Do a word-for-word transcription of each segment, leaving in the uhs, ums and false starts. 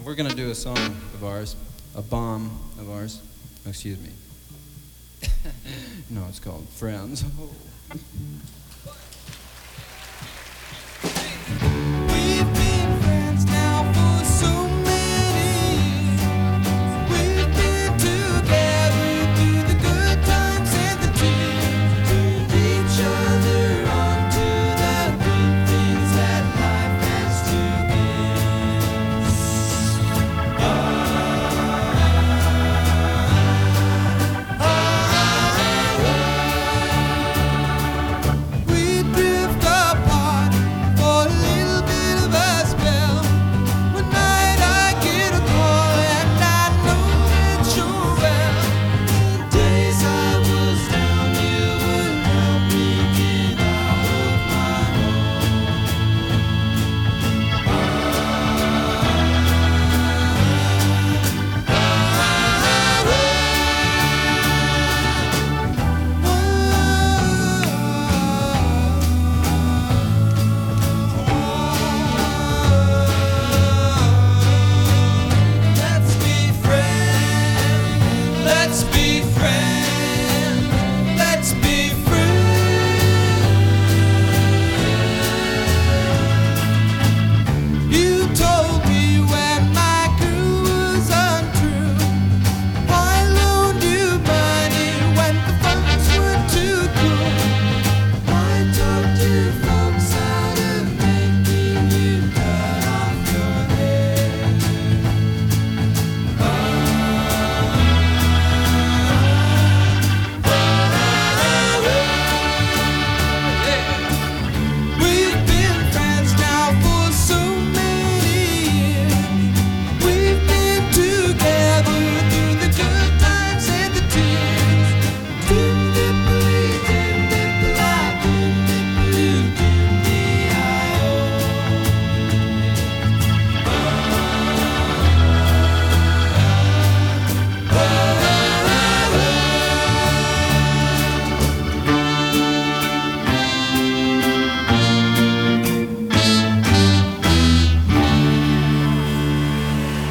We're gonna do a song of ours, a bomb of ours. Oh, excuse me. No, it's called Friends. Oh. We've been friends now for so many years. We've been together through the good times and the tears. Turned each other on to the good things that life has to give. We drift apart for a little bit of a spell. One night I get a call and I know it sure well. The days I was down, you would help me get out of my Let's be friends. Let's be friends. Let's be friends. You told me when my crew was untrue. I loaned you money when the folks were too cool. I talked your folks out of making you cut off your hair. We've been friends now for so many years. We've been together through the good times and the tears. Dim-dipply, dim-dipply, dim-dipply, dim-di-I-O.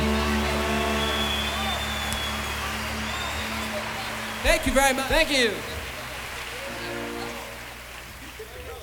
Thank you very much. Thank you.